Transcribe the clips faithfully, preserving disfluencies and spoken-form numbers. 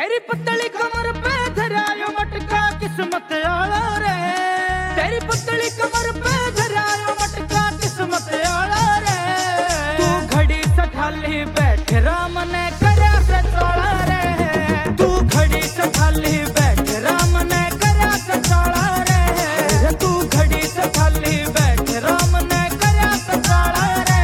तेरी पतली कमर पे धरायो मटका किस्मत आला रे, तेरी पतली कमर पे धरायो मटका किस्मत आला रे। तू घड़ी सठाली बैठ राम ने करया से चौड़ा रे, तू घड़ी सठाली बैठ राम ने करया से चौड़ा रे, तू घड़ी सठाली बैठ राम ने करया से चौड़ा रे।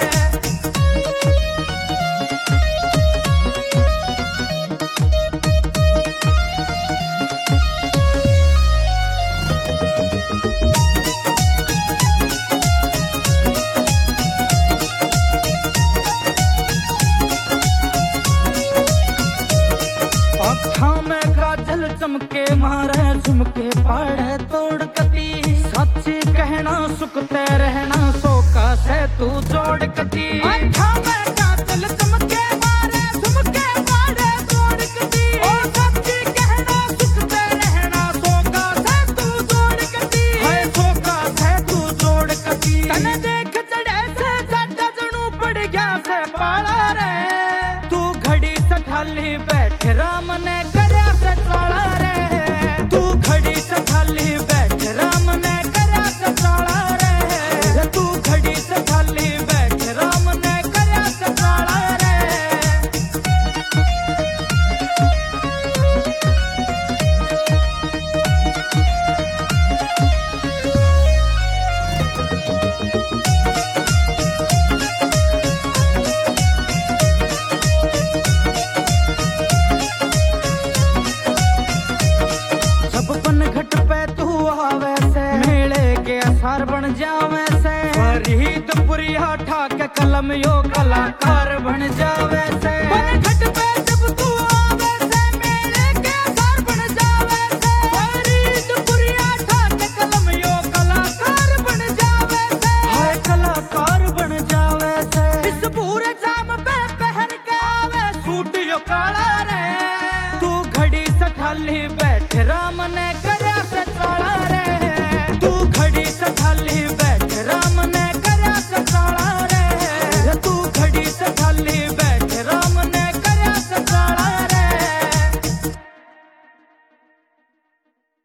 चमके मारे झुमके पाड़े तोड़ कती, सच्ची कहना सुखते रहना सोका से तू जोड़ कती। आँखों में काजल चमके मारे झुमके पाड़े तोड़ कती, ओ सच्ची कहना सुखते रहना सोका से तू जोड़ कती। है सोका से तू जोड़ कती, तने देख चढ़े से साडा जनू पड़ गया से पाला रे। तू घड़ी सठाली बैठ राम ने करया से चौड़ा रे, तू घड़ी सठाली बैठ राम ने करया से चौड़ा रे, तू घड़ी सठाली बैठ राम ने करया से चौड़ा रे। सार बन जावे से फरीद पुरिया ठाके कलम यो कलाकार बन जावे से। घट पे जब तू आवे से मेले के सार बन जावे से, फरीद पुरिया ठाके कलम यो कलाकार बन जावे से। हाय कलाकार बन जावे से, इस पूरे जाम पे पहन के आवे सूट यो काला रे। तू घड़ी सठाली बैठ राम ने करया से चौड़ा रे, तू घड़ी सठाली बैठ